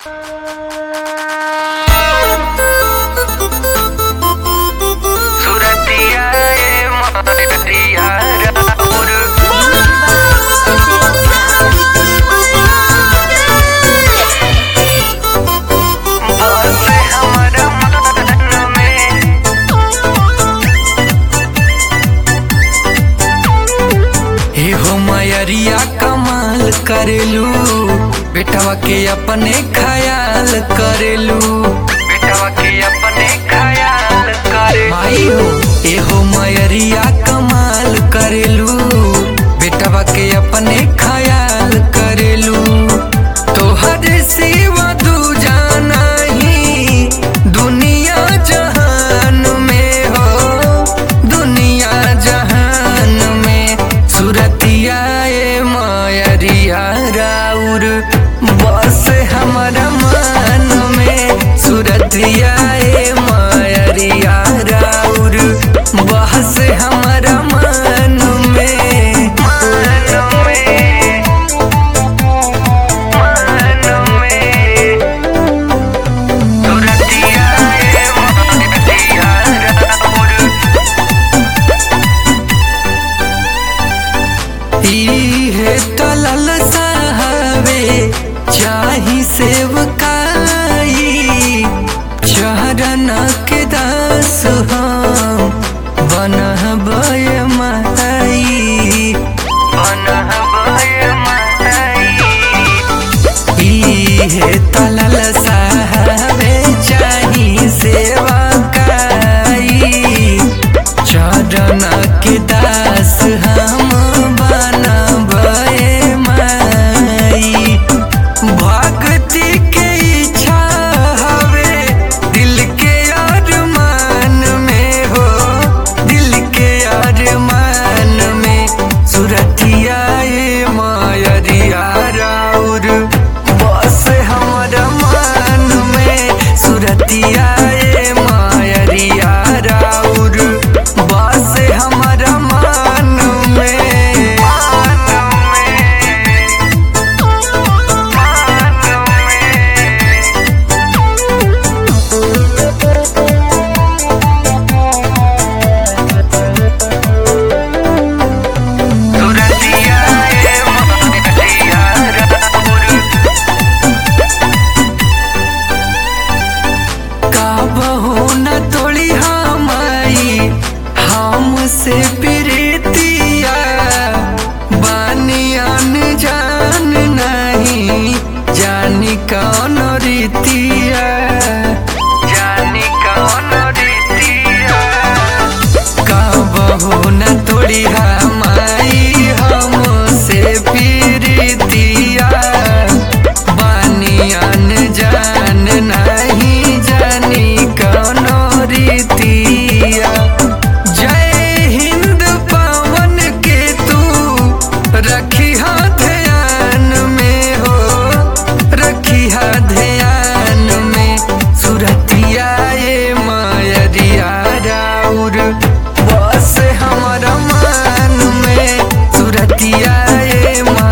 सुरतिया मारिया राउर बस हमारा मन में हे हो मयरिया कमाल करेलू बेटवा के अपने ख्याल करेलू बेटवा के अपने ख्याल करे माई हो ए हो मयरिया कमाल करेलू बेटवा के अपने ख्याल करेलू तोहर सिवा दूजा नहीं दुनिया जहान में हो दुनिया जहान में सुरतिया ए मयरिया राउर बस हमारा मन में सुरतिया ए मयरिया राउर बस हमारा मन में सुरतिया ए मयरिया राउर इहे तलल साहबे चाही सेवकाई चरण के दास हम बनहबय माई बनहबय माई इहे तलल साहबे चाही सेवकाई चरण के दास हम बनबय माई भक्ति के इच्छा हवे दिल के अरमान में हो दिल के अरमान में सुरतिया ए मयरिया राउर बस हमारा मन में सुरतिया ए मयरिया राउर बस हमारा मन में सुरतिया ए मयरिया राउर काबहु न तोड़ी हमाई हमसे प्रीतिया बानियान जान नहीं जानी कौन रीतिया जानी कौन रीतिया काबहु न तोड़ी हमाई हमसे प्रीतिया बानियान जान नहीं जानी कौन रीतिया जय हिंद पावन के तू रखी ध्यान में हो रखी ध्यान में सुरतिया ए मयरिया राउर बस हमारा मन में सुरतिया ए